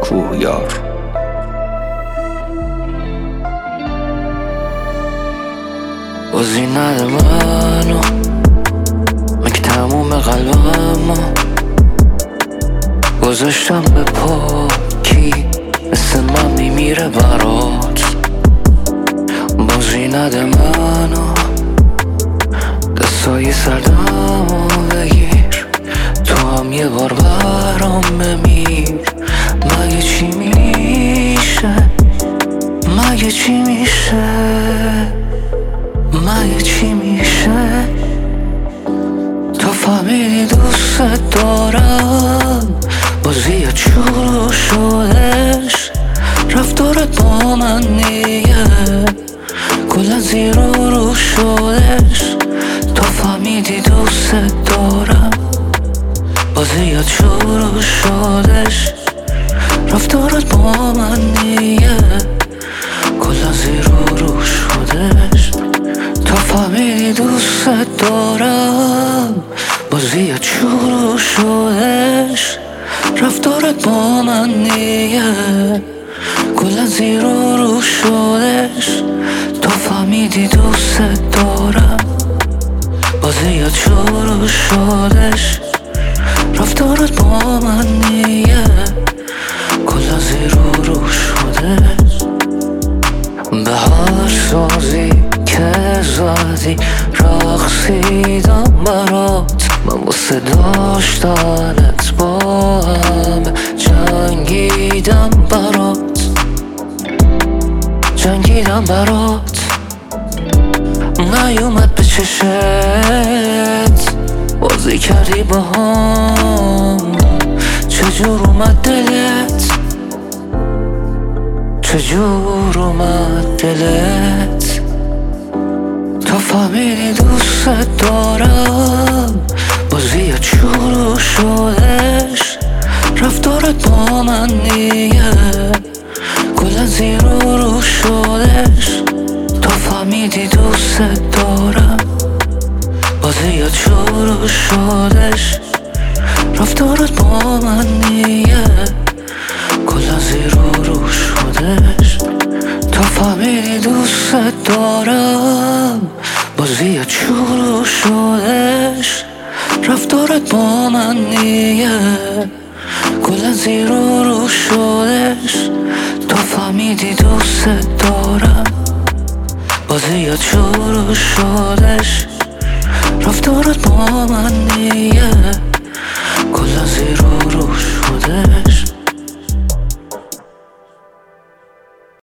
کوه یار. بازی نده منو، من که تموم قلبمو گذاشتم به پاکی، مثل من میمیره برات. بازی نده منو، دستای سردمو بگیر، تو هم یه بار برام بمیر. مگه چی میشه، مگه چی میشه، مگه چی میشه؟ تو فهمیدی دوست دارم، بازی شروع شدش، رفتارت با من نیه، کلا زیرو رو شدش. تو فهمیدی دوست دارم، بازی شروع شدش، رفتارت با من نیه، کلا زیرو رو شدش. تو فهمیدی دوست دارم، بازی شروع شدش، رفتارت با من نیه، کلا زیرو رو شدش. تو فهمیدی دوست دارم، بازی شروع شدش، رفتارت با من نیه، کلا زیرو رو شدش. به هر سازی که زدی رقصیدم برات، من واسه داشتنت با همه جنگیدم برات، جنگیدم برات. نیومد به چشت، بازی کردی با هم، چجور اومد دلت، چجور اومد دلت؟ تو فهمیدی دوست دارم، بازی شروع شدش، رفتارت با من نیه، کلا زیرو رو شدش. تو فهمیدی دوست دارم، بازی شروع شدش، رفتارت با من نیه، کلا زیرو رو شدش. تو فهمیدی دوست دارم، بازی شروع شدش، رفتارت با من نیه، کلا زیرو رو شدش. تو فهمیدی دوست دارم، بازی شروع شدش، رفتارت با من نیه، کلا زیرو رو شدش.